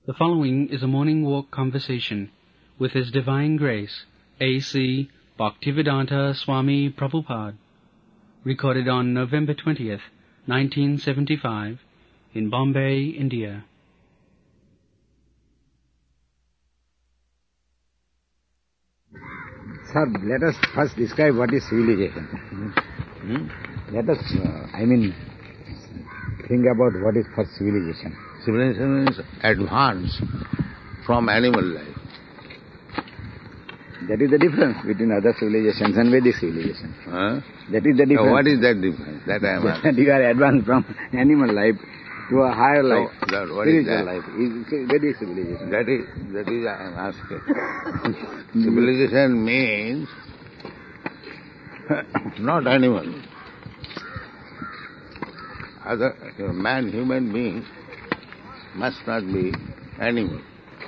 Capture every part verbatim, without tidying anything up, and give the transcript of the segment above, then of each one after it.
The following is a morning walk conversation with His Divine Grace, A C Bhaktivedanta Swami Prabhupada, recorded on November twentieth, nineteen seventy-five, in Bombay, India. Sir, let us first describe what is civilization. Hmm? Let us, uh, I mean, think about what is first civilization. Civilization is advance from animal life. That is the difference between other civilizations and Vedic civilization. Huh? That is the difference. Now, what is that difference? That I am asking. That you are advanced from animal life to a higher So, life, that, what is spiritual that? life. Is Vedic civilization. That is, that is I am asking. Civilization means not animal. Other man, human being must not be animal.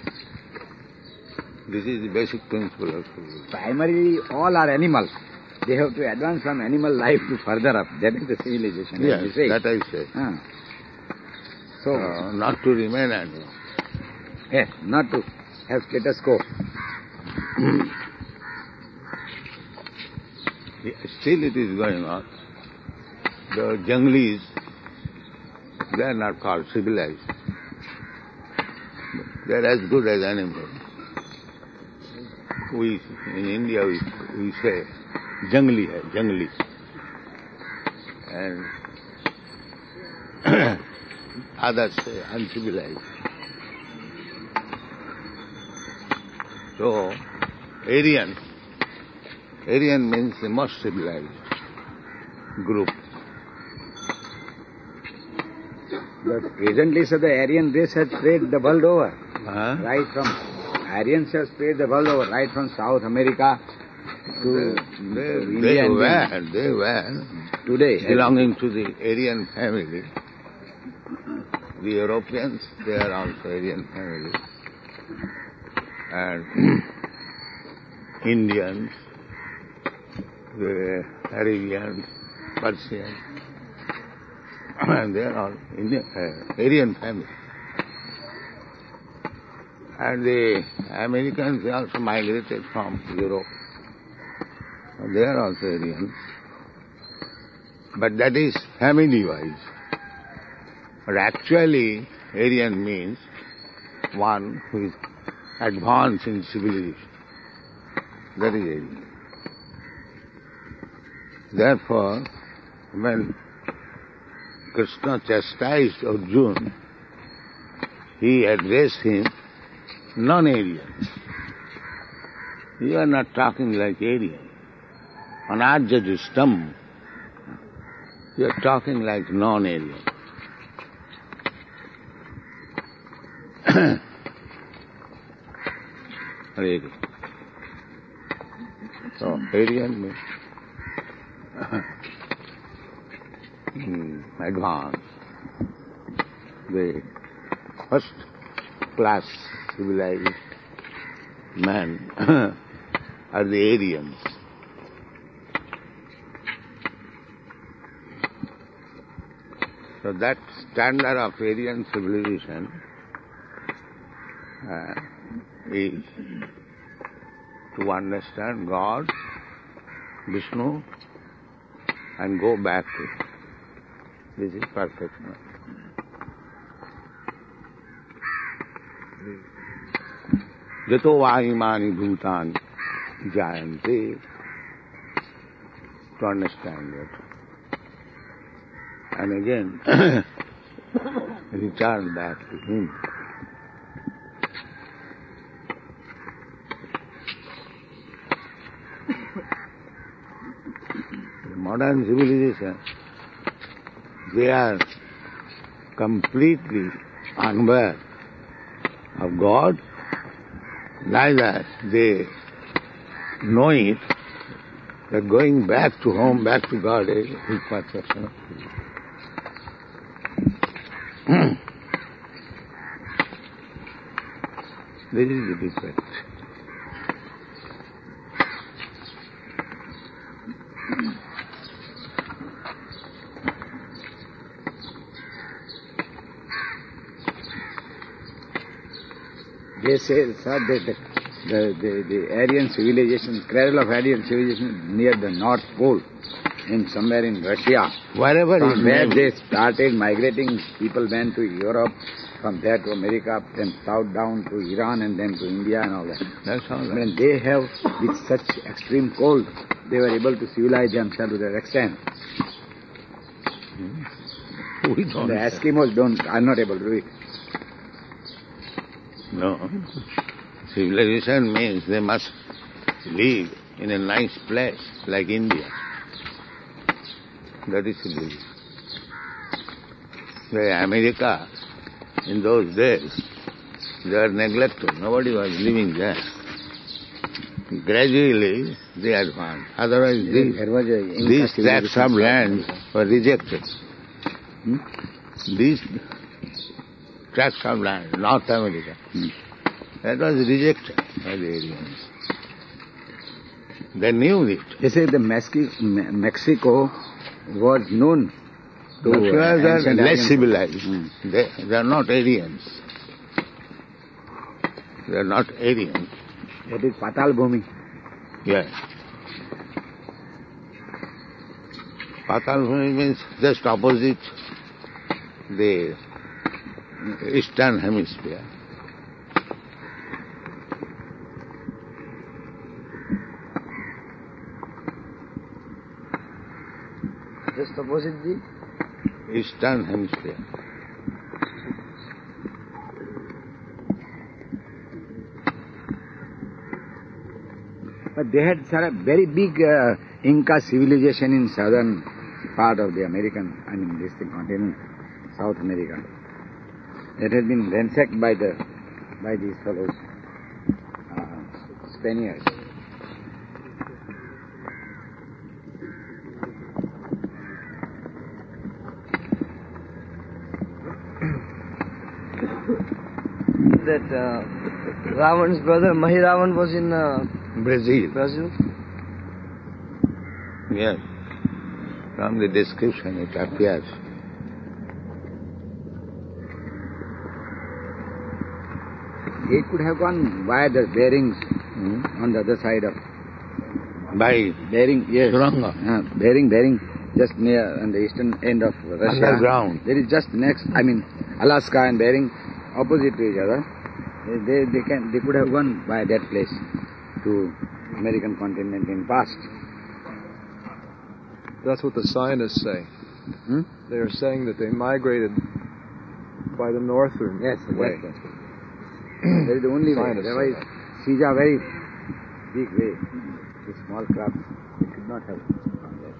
This is the basic principle of civilization. Primarily, all are animals. They have to advance from animal life to further up. That is the civilization. Yes, as you say. that I say. Ah. So, Uh, not to remain animal. yes, not to have status quo. Still it is going on. The junglis, they are not called civilized. They are as good as animals. We, in India, we, we say, jungli hai, jungli. And others say uncivilized. So, Aryan, Aryan means the most civilized group. But presently, so the Aryan race has spread the world over. Huh? Right from, Aryans have spread the world over, right from South America to, They, they, to India they and were, they were today. belonging to the Aryan family. The Europeans, they are also Aryan family. And Indians, the Arabians, Persians, and they are all Indian, uh, Aryan family. And the Americans, they also migrated from Europe. And they are also Aryans. But that is family-wise. But actually, Aryan means one who is advanced in civilization. That is Aryan. Therefore, when Krishna chastised Arjuna, he addressed him non-Aryan. You are not talking like Aryan. Anarjajustam. You are talking like non-Aryan. Hare Krishna. So, Aryan means advanced. The first class civilized men are the Aryans. So that standard of Aryan civilization uh, is to understand God, Vishnu, and go back to it. This is perfection. Jato vahimani bhutani jayante, to understand it. And again, return back to Him. The modern civilization, they are completely unaware of God, neither they know it, that going back to home, back to God is His perfection. This is the defect. They say, sir, that the, the, the, the Aryan civilization, cradle of Aryan civilization near the North Pole, in somewhere in Russia. Wherever From is where maybe. they started migrating, people went to Europe, from there to America, then south down to Iran and then to India and all that. That's all right. When they have, with such extreme cold, they were able to civilize themselves to that extent. We don't The say. Eskimos don't, are not able to do it. No. Civilization means they must live in a nice place like India. That is civilization. The America, in those days, they were neglected. Nobody was living there. Gradually, they advanced. Otherwise, these, There was a Inca these tracts civilization. of land were rejected. Hmm? These tracts of land, North America, that was rejected by the Aryans. They knew it. They say the Mexico, Mexico was known to Mexicans are ancient less Aryans. civilized. Hmm. They, they are not Aryans. They are not Aryans. That is Patal Bhumi. Yes. Patal means just opposite the eastern hemisphere. Just opposite the... Eastern hemisphere. But they had sir, a very big uh, Inca civilization in southern part of the American, I mean this thing, continent, South America. That has been ransacked by the, by these fellows, uh, Spaniards. That uh, Ravan's brother Mahiravan was in uh, Brazil. Brazil. Yes. From the description it appears. He could have gone via the bearings Hmm? on the other side of By Bering, yes. Suranga. Uh, Bering, Bering, just near on the eastern end of Russia. Underground. There is just next, I mean, Alaska and Bering, opposite to each other. They, they can, they could have gone by that place to American continent in past. That's what the scientists say. Hmm? They are saying that they migrated by the northern Yes, way. exactly. That is the only way. Scientists say Otherwise, seas are very big way. The small craft, they could not have gone there.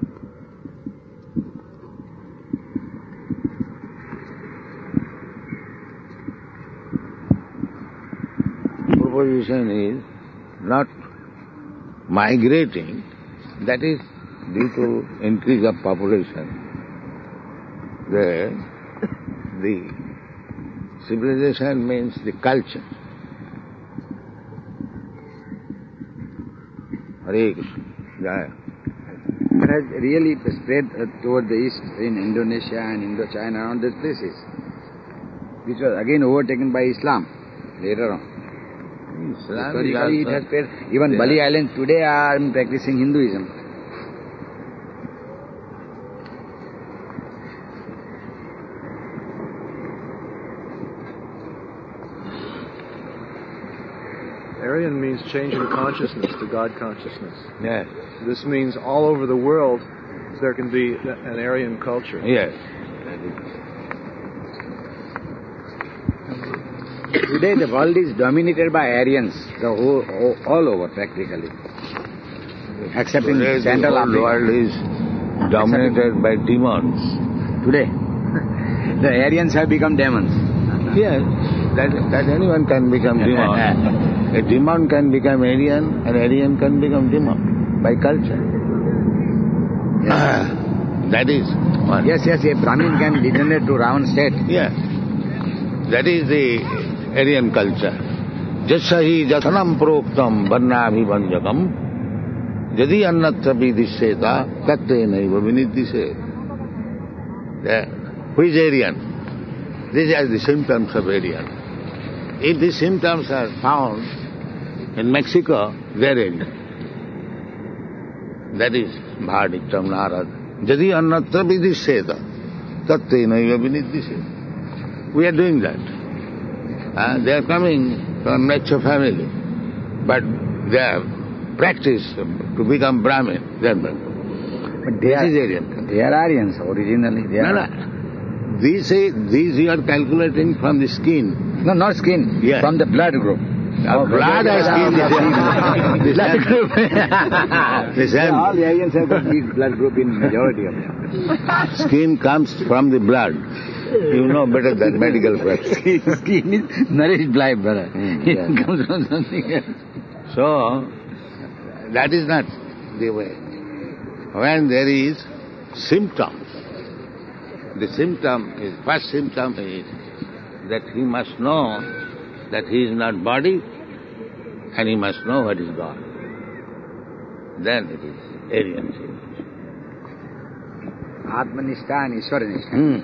proposition is not migrating, that is due to increase of population. The, the civilization means the culture. Hare Krishna. Jaya. It has really spread uh, toward the east in Indonesia and Indochina and those places, which was again overtaken by Islam later on. Islam is Historically, it also has spread. Even there. Bali Island today are practicing Hinduism. Aryan means changing consciousness to God consciousness. Yes, This means all over the world there can be an Aryan culture. yes. Today the world is dominated by Aryans, the whole, all, all over practically, except in Today the Central whole Africa. world is dominated by demons. Today, the Aryans have become demons. Yes, that, that anyone can become demon. A demon can become Aryan, an Aryan can become demon by culture. That is one. Yes, yes, a Brahmin can degenerate to Ravan state. Yes. That is the Aryan culture. Jasahi jatanam proktam varnabhivanjakam jadi annatra vidisheta tatte naiva vinidhiseta. Who is Aryan? These are the symptoms of Aryan. if the symptoms are found in Mexico, they're Indian. That is Bhadiktam Narad. Jadi annatra vidisheta, tatte naiva vinidisheta. We are doing that. Uh, they are coming from nature family, but they are practiced to become Brahmin. They are Brahmin. But they This are, is Aryan. they are Aryans originally. They No, are, no. These, these you are calculating from the skin. no, not skin, Yes. from the blood group. Uh, blood has skin. The Blood group. The same. All the Aryans have got big blood group in majority of them. Skin comes from the blood. You know better than medical practice. Skin is nourished blood, brother. Mm, It yeah. comes from something else. So, that is not the way. When there is symptoms, the symptom is, first symptom is that he must know that he is not body and he must know what is God. Then it is Aryan civilization. Atmanishta and Ishwaranishta. Hmm.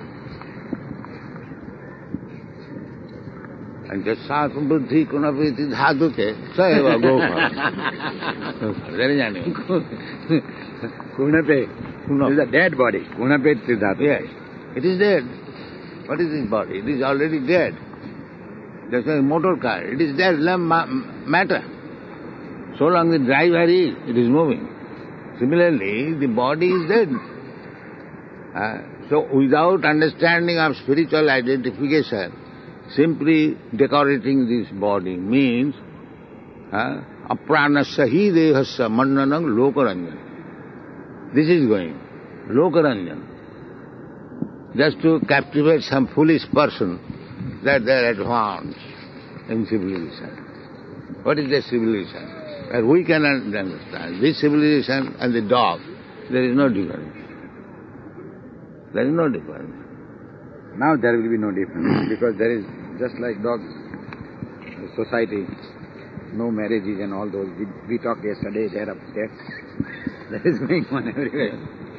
And just Sat Buddhi Kunapiti Dhaduke, Sayeva Gopal. There is any. Kunape. Kunape. It is a dead body. Kunape Tridhatu. Yes, it is dead. What is this body? It is already dead. Just like a motor car, it is dead, lamp ma- matter. So long the driver is, it is moving. Similarly, the body is dead. Uh, so without understanding of spiritual identification, simply decorating this body means apranasya hi dehasya mannanam lokaranjan. This is going. Lokaranjan. Just to captivate some foolish person that they are advanced in civilization. What is that civilization? That we can understand. This civilization and the dog, there is no difference. There is no difference. Now there will be no difference because there is, just like dogs, society, no marriages and all those. We, we talked yesterday there upstairs. That is going on everywhere.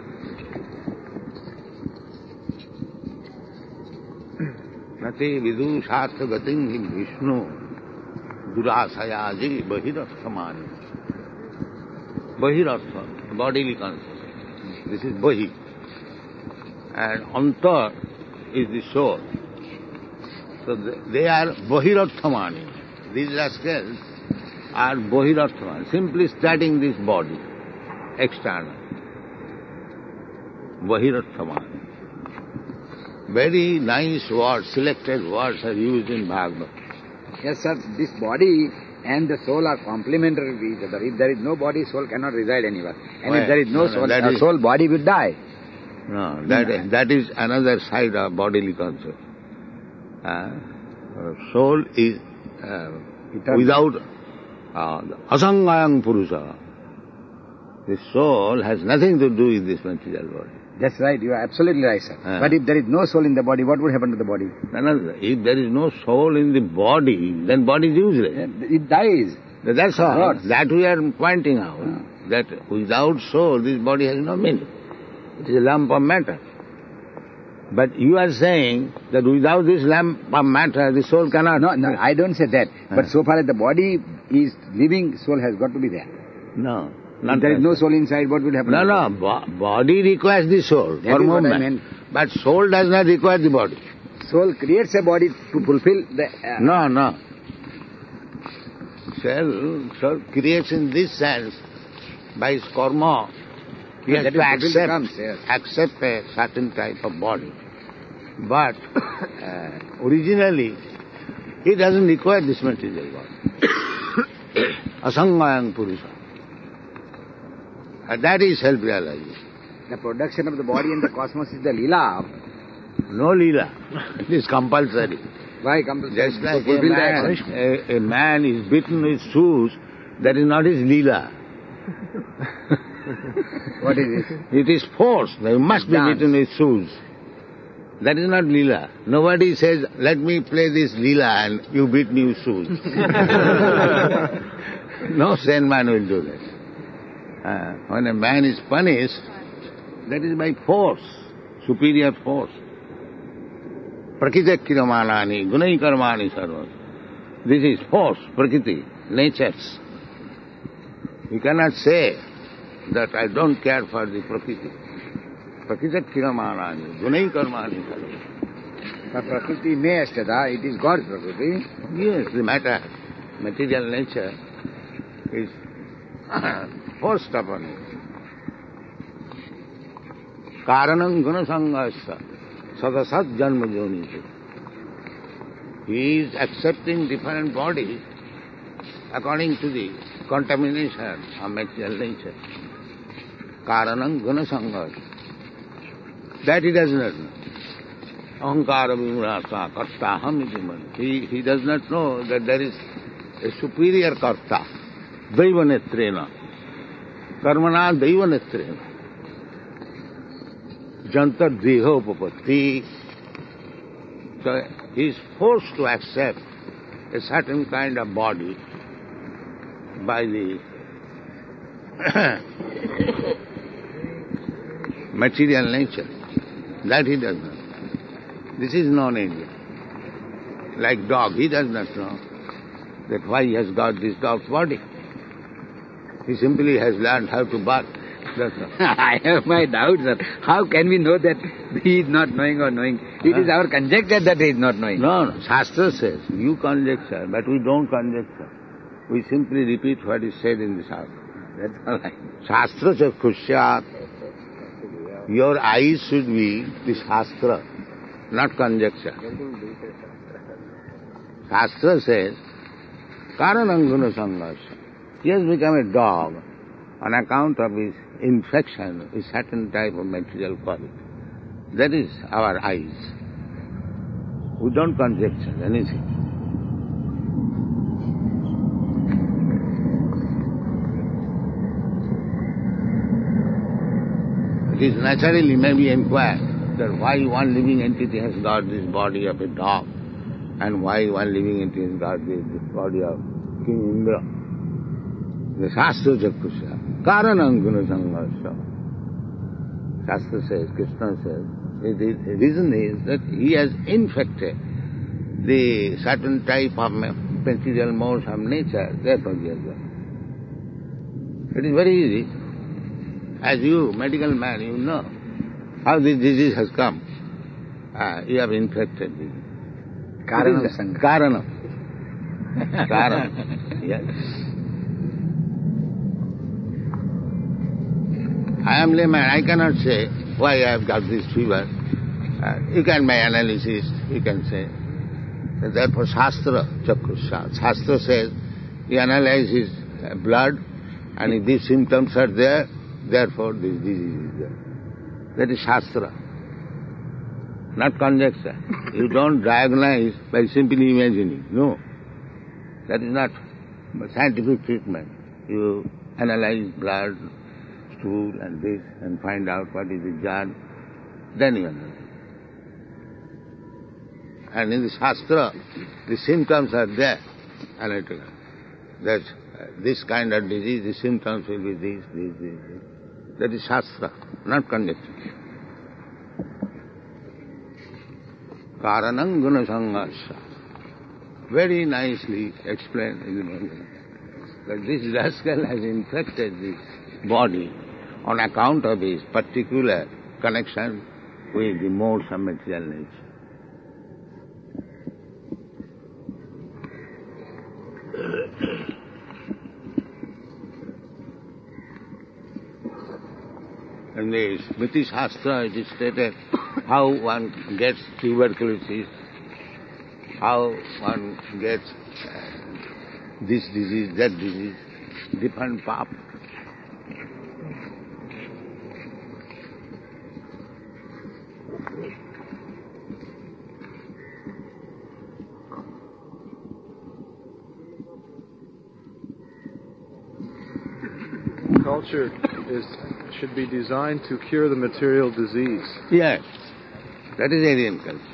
Nati vidushatha gating hi Vishnu durasayaji bahirarthamani. Bahirartha, bodily consciousness. This is bahi. And antar is the soul. So they are bahirarthamani. These rascals are bahirarthamani, simply studying this body, external. Bahirarthamani. Very nice words, selected words are used in Bhagavad. Yes, sir, this body and the soul are complementary to each other. If there is no body, soul cannot reside anywhere. And Well, if there is no no, no, soul, that the is- soul body will die. No, that, Yeah. that is another side of bodily concept. Uh, soul is uh, Eternal. without uh, asangayang purusha. The soul has nothing to do with this material body. That's right, you are absolutely right, sir. Ah. But if there is no soul in the body, what would happen to the body? Another, if there is no soul in the body, then body is useless. It dies. That's all. Rots. That we are pointing out. Ah. That without soul, this body has no meaning. It is a lump of matter. But you are saying that without this lump of matter, the soul cannot... No, no, I don't say that. But Ah. so far as the body is living, soul has got to be there. No. Not If there is like no that. soul inside, what will happen? No, to the no. body? Bo- body requires the soul That for is what I movement. meant. But soul does not require the body. Soul creates a body to fulfill the... Uh, No, no. Soul, soul creates in this sense by his karma. He has That to is fulfilled accept, comes, yes. accept a certain type of body. But uh, originally, he doesn't require this material body. Asangayang purusha. And that is self-realization. The production of the body and the cosmos is the lila. No leela. It is compulsory. Why come to Just to like a fulfill the man, action? a, a man is bitten with shoes, that is not his leela. What is it? It is force. They must be Dance. bitten with shoes. That is not leela. Nobody says, let me play this leela and you beat me with shoes. No sane man will do that. Uh, when a man is punished, that is by force, superior force. Prakita kiramanani, gunai karmani sarva. This is force, prakriti, natures. You cannot say that I don't care for the prakriti. Prakriti kiramani, gunai karmani. But prakriti may astada, it is God's prakriti. Yes, the matter, material nature is forced upon it. Karanam gunasangasya sadasat janma jonitu. He is accepting different bodies according to the contamination of material nature. Karanam gunasangasya. That he does not know. Ahankara vimrasa karta hamidimani. He, he does not know that there is a superior karta. Daivanetrena. Karmana daivanetrena. Jantar dehopapatti. So he is forced to accept a certain kind of body by the material nature. That he does not. This is non-Indian. Like dog, he does not know that why he has got this dog's body. He simply has learned how to bark. That's all. I have my doubts, sir. How can we know that he is not knowing or knowing? It huh? is our conjecture that he is not knowing. No, no. Shastra says, you conjecture, but we don't conjecture. We simply repeat what is said in the Shastra. That's all right. Shastra chakshusyat. Your eyes should be the Shastra, not conjecture. Shastra says, karanam gunasangasya. He has become a dog on account of his infection with certain type of material quality. That is our eyes. We don't conjecture anything. It is naturally maybe inquired that why one living entity has got this body of a dog and why one living entity has got this, this body of King Indra. The Shastra Chakusha. Karanam gunasangasya. Shastra says, Krishna says, the reason is that he has infected the certain type of material modes of nature, therefore he has got. It is very easy. As you, medical man, you know how this disease has come. Ah, you have infected it. Karanam. Karanam. Karanam. Yes. I am layman, I cannot say why I have got this fever. Uh, you can make analysis, you can say. So therefore Shastra, Chakrusha, Shastra says, he analyzes blood and if these symptoms are there, therefore this disease is there. That is Shastra, not conjecture. You don't diagnose by simply imagining. No. That is not scientific treatment. You analyze blood, stool and this and find out what is the jar, then you analyze. And in the Shastra, the symptoms are there, analytical. That uh, this kind of disease, the symptoms will be this, this, this, this. That is Shastra, not conjecture. Karanam gunasangasya. Very nicely explained in the Bhagavad. That this rascal has infected this body on account of his particular connection with the modes of material nature. In the Smriti Shastra it is stated how one gets tuberculosis, how one gets uh, this disease, that disease, different path. Culture is should be designed to cure the material disease. Yes, that is Aryan culture.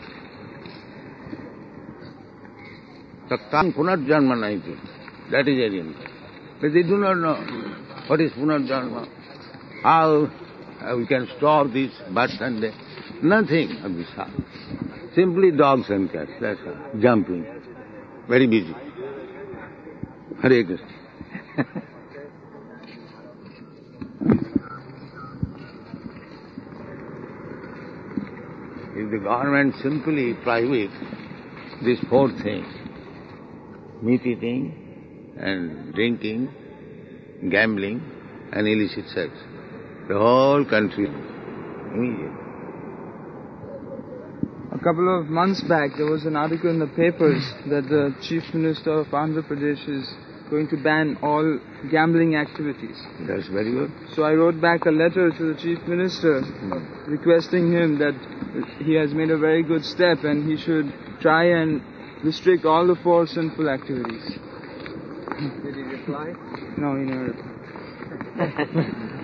Tattam punarjanma naiti. That is Aryan culture. But they do not know what is punarjanma, how uh, we can store this birth and death. Nothing of this sort. Simply dogs and cats, that's all. Jumping. Very busy. Hare Krishna. If the government simply prohibits these four things, meat eating and drinking, gambling and illicit sex, the whole country immediately. A couple of months back, there was an article in the papers that the Chief Minister of Andhra Pradesh is going to ban all gambling activities. That's very good. So I wrote back a letter to the Chief Minister Mm. requesting him that he has made a very good step and he should try and restrict all the four sinful activities. Did he reply? No, he never replied.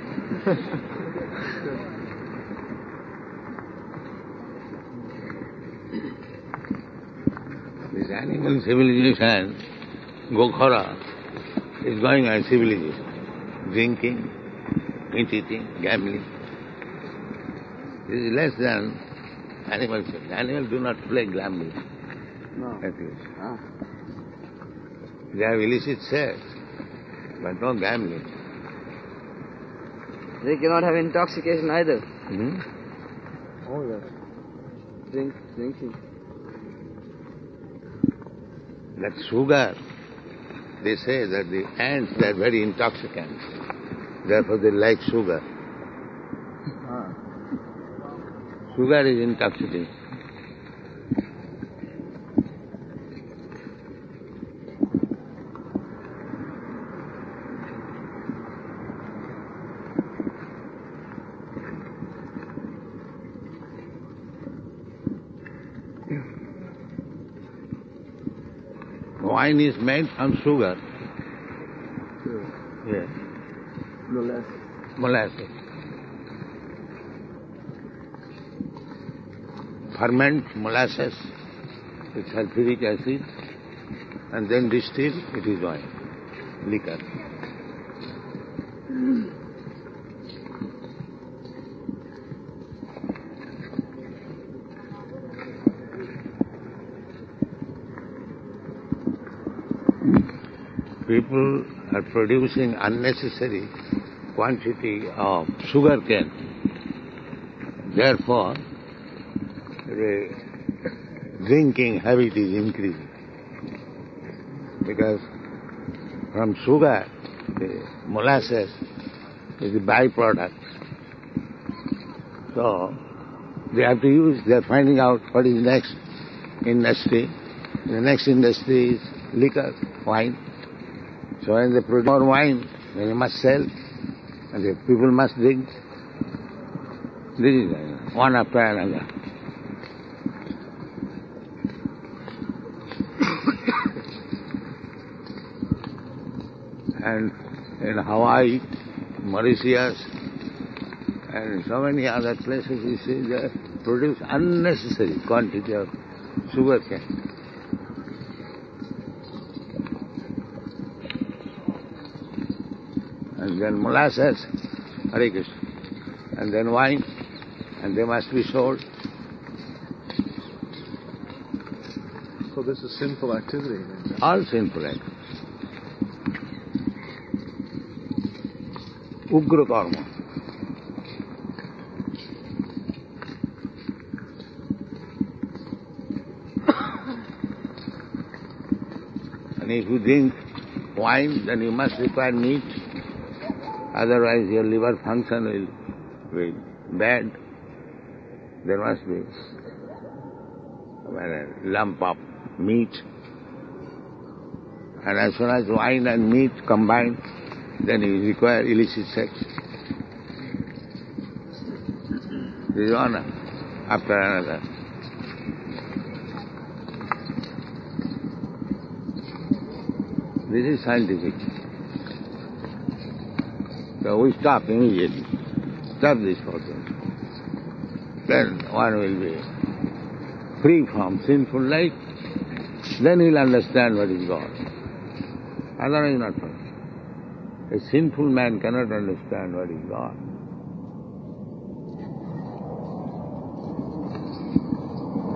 This animal civilization, Gokhara, is going on civilization. Drinking, meat eating, gambling. This is less than animal civilization. Animals do not play gambling. No. That is. Ah. They have illicit sex, but no gambling. They cannot have intoxication either. Hmm? Oh yes. Drink, drinking. That sugar, they say that the ants, they are very intoxicant. Therefore they like sugar. Ah. Sugar is intoxicating. Wine is made from sugar. Yes. Molasses. Molasses. Ferment molasses with sulfuric acid and then distill, it is wine, liquor. People are producing unnecessary quantity of sugar cane. Therefore, the drinking habit is increasing. Because from sugar, the molasses is a byproduct. So, they have to use, they are finding out what is next industry. The next industry is liquor, wine. So when they produce more wine, then you must sell, and the people must drink. This is one after another. And in Hawaii, Mauritius, and so many other places, you see, they produce unnecessary quantity of sugar cane. And then molasses, Hare Krishna, and then wine, and they must be sold. So this is sinful activity. Then. All sinful activity. Ugra karma. And if you drink wine, then you must require meat. Otherwise your liver function will be bad. There must be a lump of meat. And as soon as wine and meat combine, then you require illicit sex. This is one after another. This is scientific. So we stop immediately. Stop this process. Then one will be free from sinful life. Then he'll understand what is God. Otherwise not possible. A sinful man cannot understand what is God.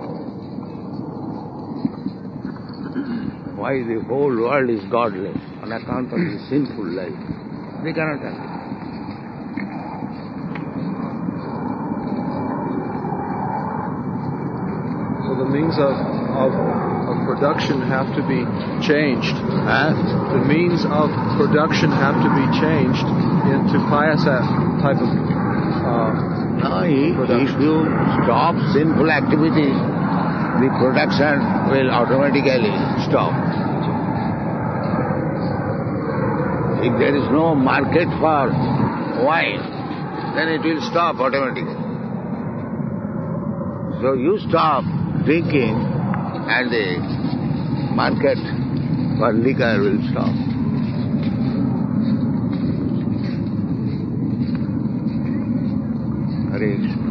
Why the whole world is godless, on account of his sinful life. They cannot have it. So the means of, of, of production have to be changed. Huh? The means of production have to be changed into pious type of uh, No, if, if you stop sinful activities, the production will automatically stop. If there is no market for wine, then it will stop automatically. So you stop drinking and the market for liquor will stop. Hare Krishna.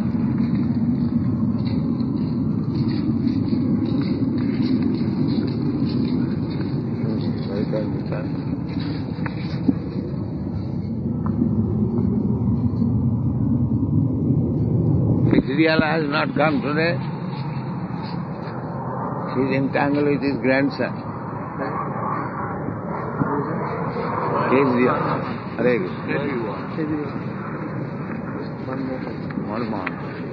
Fitzgerald has not come today. He's entangled with his grandson. Fitzgerald. Hare Krishna. One more.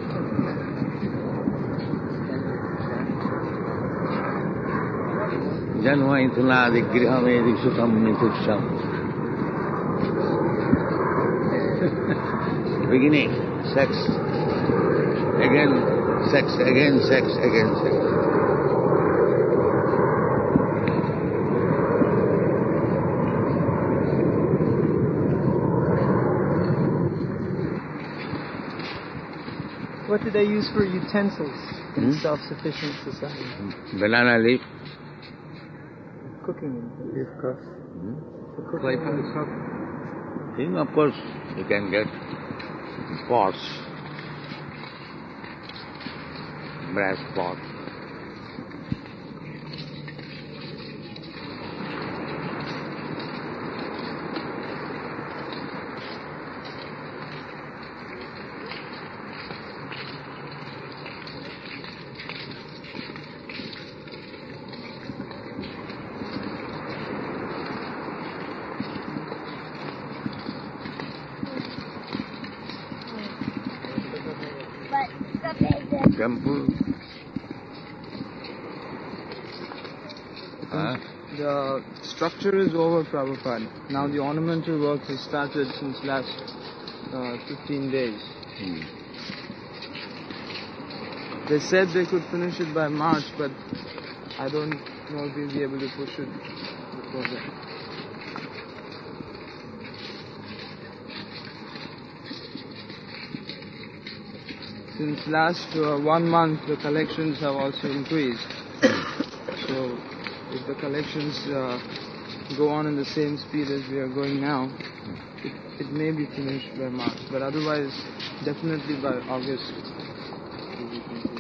Janma ituladi grihamedi sukham mitusham. Beginning, sex. Again, sex, again, sex, again, sex. What did they use for utensils in Hmm? self-sufficient society? Banana leaf. Cooking. Leaf cup. For cooking. Clay pot. Then of course you can get pots, brass pot. Temple. Huh? The structure is over, Prabhupada. Now the ornamental work has started since last uh, fifteen days. Hmm. They said they could finish it by March, but I don't know if we'll be able to push it before that. Since last uh, one month, the collections have also increased. So, if the collections uh, go on in the same speed as we are going now, it, it may be finished by March. But otherwise, definitely by August. It will be complete.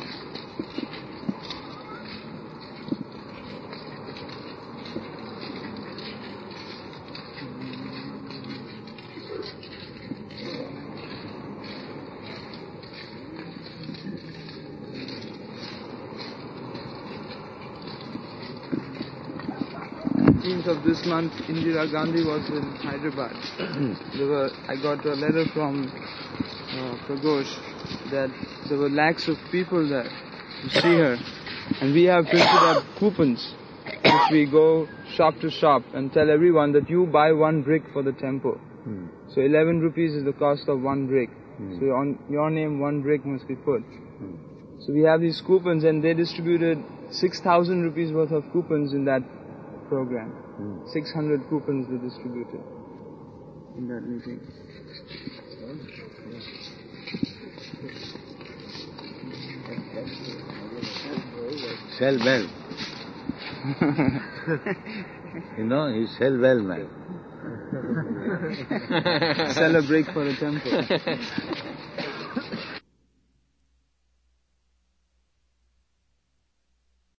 fifteenth of this month, Indira Gandhi was in Hyderabad. There were, I got a letter from uh, Pragosh that there were lakhs of people there to see her. And we have printed up coupons which we go shop to shop and tell everyone that you buy one brick for the temple. Hmm. So eleven rupees is the cost of one brick. Hmm. So on your name one brick must be put. Hmm. So we have these coupons and they distributed six thousand rupees worth of coupons in that program. Hmm. six hundred coupons were distributed in that meeting. Sell well. You know, he sell well, man. Sell a brick for the temple.